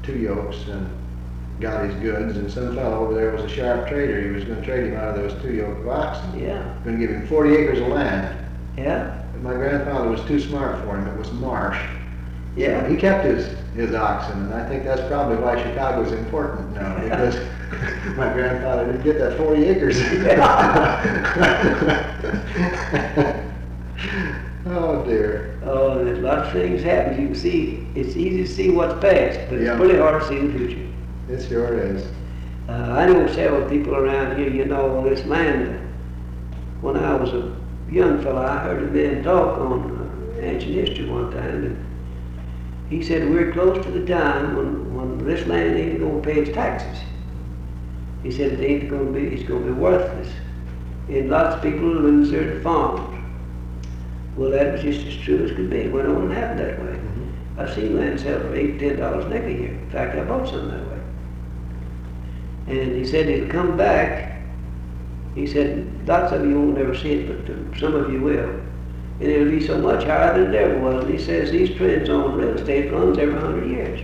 2 yokes and got his goods, and some fellow over there was a sharp trader. He was going to trade him out of those 2 yoke of oxen. Yeah. Going to give him 40 acres of land. Yeah. But my grandfather was too smart for him. It was marsh. Yeah. So he kept his oxen, and I think that's probably why Chicago's important now, because my grandfather didn't get that 40 acres. Oh dear. Oh, there's lots of things happen. You can see, it's easy to see what's past, but Yeah. it's pretty hard to see the future. It sure is. I know several people around here, you know, this land, when I was a young fella, I heard a man talk on ancient history one time, and he said we're close to the time when this land ain't going to pay its taxes. He said it ain't going to be, it's going to be worthless. And lots of people will insert farms. Well, that was just as true as could be. It went on and happened that way. Mm-hmm. I've seen land sell for $8, $10 an acre here. In fact, I bought some that way. And he said it'll come back. He said lots of you won't ever see it, but some of you will. And it'll be so much higher than it ever was. And he says these trends on real estate runs every 100 years.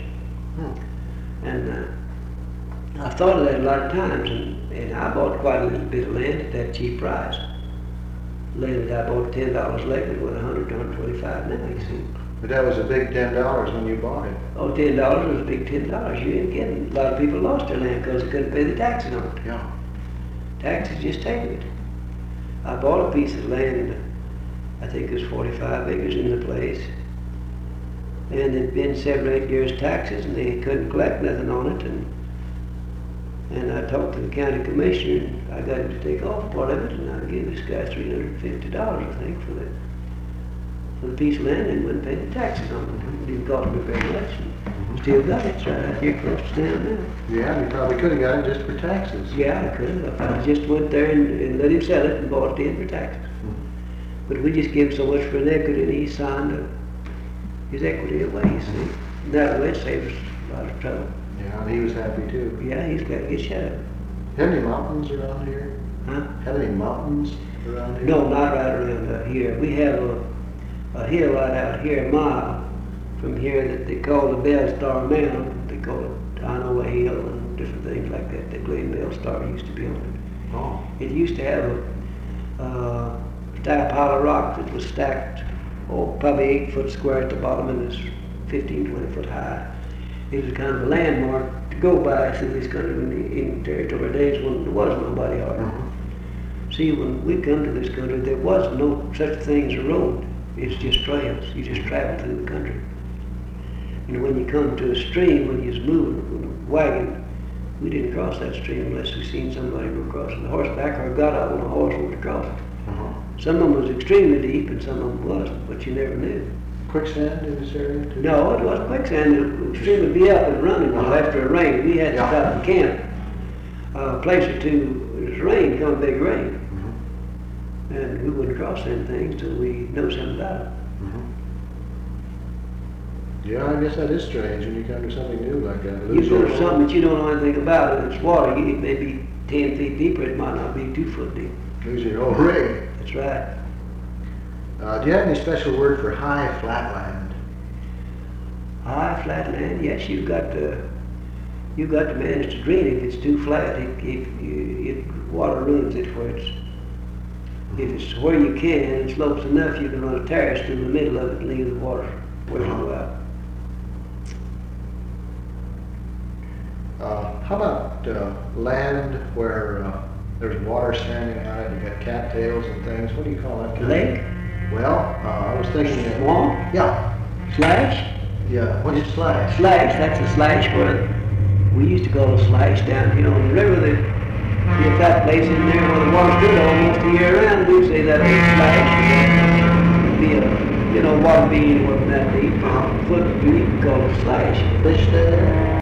And I've thought of that a lot of times, and I bought quite a little bit of land at that cheap price. Land that I bought $10 later with $100 to $125 now, you see. But that was a big $10 when you bought it. Oh, $10 was a big $10. You ain't kidding. A lot of people lost their land because they couldn't pay the taxes on it. Yeah. Taxes just take it. I bought a piece of land, I think it was 45 acres in the place, and it'd been 7 or 8 years taxes, and they couldn't collect nothing on it, and I talked to the county commissioner, and I got him to take off part of it, and I gave this guy $350, I think, for the piece of land, and wouldn't pay the taxes on it. It didn't cost me very much. Still got it. It's right out here close to town now. Yeah, you probably could have got it just for taxes. Yeah, I could have. I just went there and let him sell it and bought it in for taxes. But we just gave him so much for an equity, and he signed his equity away, you see. And that way it saved us a lot of trouble. Yeah, and he was happy too. Yeah, he's got to get shut up. Have any mountains around here? Huh? Have any mountains around here? No, not right around here. We have a hill right out here, a mile from here, that they call the Bell Star Mound. They call it Iowa Hill and different things like that. The Glen Bell Star used to be on it. Oh. It used to have a stacked pile of rock that was stacked, probably 8 foot square at the bottom and was 15, 20 foot high. It was kind of a landmark to go by through this country in territory days when there was nobody on it. See, when we come to this country, there was no such thing as a road. It's just trails. You just travel through the country. And when you come to a stream, when you was moving with a wagon, we didn't cross that stream unless we seen somebody go across on horseback or got out on a horse and went across it. Some of them was extremely deep and some of them wasn't, but you never knew. Quicksand in this area too? No, it wasn't quicksand. The stream would be up and running after a rain. We had to stop and camp a place or two. It was rain, come big rain. And we wouldn't cross them things till we know something about it. Yeah, I guess that is strange when you come to something new like that. You go to something that you don't know anything about, and it's water. It may be 10 feet deeper. It might not be 2 foot deep. Lose your whole rig. That's right. Do you have any special word for high flatland? High flat land. Yes, you've got to manage to drain it. If it's too flat, water ruins it where it's. If it's where you can and it slopes enough, you can run a terrace through the middle of it and leave the water where you go out. How about land where there's water standing on it, you got cattails and things? What do you call that? Lake? Well, I was thinking... Swamp? Yeah. Slash? Yeah, what's a slash? Slash, that's a slash where we used to call a slash down here on the river. There'd be a flat place in there where the water's good almost a year round. We'd say that old slash. It'd be water being anywhere from that deep, a foot deep, called a slash. Fish there?